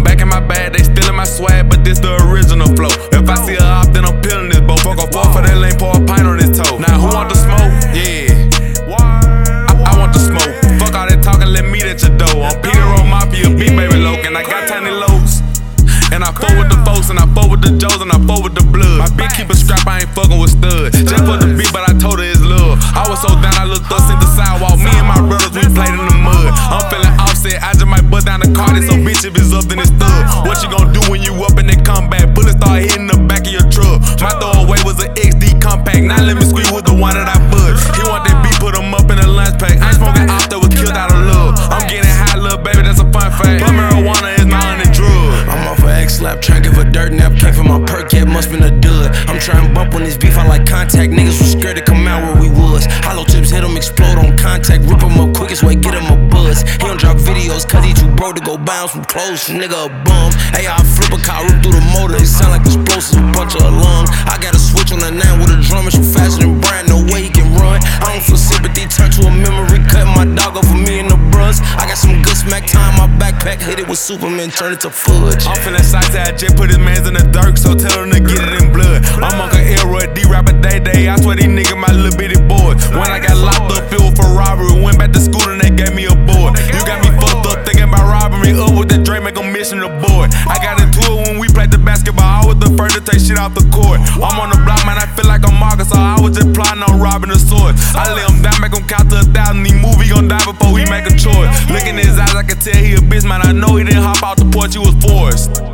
Back in my bag, they stealing my swag, but this the original flow. If I see a op, then I'm peeling this boat. Fuck off for that lane, pour a pint on his toe. Now who want the smoke? Yeah, I want the smoke. Fuck all that talking, let me at your door. I'm Peter on Mafia, big baby Logan. I got tiny lows. And I fuck with the folks, and I fuck with the Joes, and I fuck with the blood. My bitch keep a scrap, I ain't fucking with stud. Just for the beat, but I told her it's love. I was so down, I looked up, seen the sidewalk. Me and my brothers, we played in the mud. I'm feeling offset, I just might bust down the car. So bitch, if it's up, then it's thug. What you gon' do when you up and they come back? Bullets start hitting the back of your truck. My throwaway was an XD compact. Now let me squeeze with the one that I bust. He want that beat, put him up in a lunch pack. I ain't smoking off that was killed out of love. I'm getting high, little baby, that's a fun fact. But marijuana is my only drug. I'm off a X-Lap, tryna give a dirt nap. Came from my perk, yeah, must been a dud. I'm tryna bump on this beef, I like contact. Niggas was scared to come out where we was. Hollow tips hit him, explode on contact. Rip him up quickest way, get him a buzz. He don't drop videos, cause he too broke to go buy him some clothes. Nigga a bum. Hey, I flip a car, rip through the motor. It sound like explosives, a bunch of alarms. I got a switch on the 9 with a drum, and she faster than Brian, no way he can run. I don't feel sympathy, turn to a memory. Cut my dog off for me and the bruns. I got some good smack time, my backpack hit it with Superman, turn it to fudge. I'm feeling excited, I just put his mans in the dirt, so tell him to get it in blood. I'm Uncle Elroy, D-Rapper Day-Day, I swear these niggas my little bitty boys. When I got locked up, filled for robbery, went back to school and they gave me a board. You got me fucked up thinking about robbing me, up with the Dre, make them mission the board. I got into it when we played the basketball, I was the first to take shit off the court. I'm on the block, man, I feel like I'm Marcus, so I was just plotting on robbing the sword. I lay him down, make him count to 1,000, he move, he gon' die before he make a choice. Look in his eyes, I can tell he a bitch, man, I know he didn't hop out the porch, he was forced.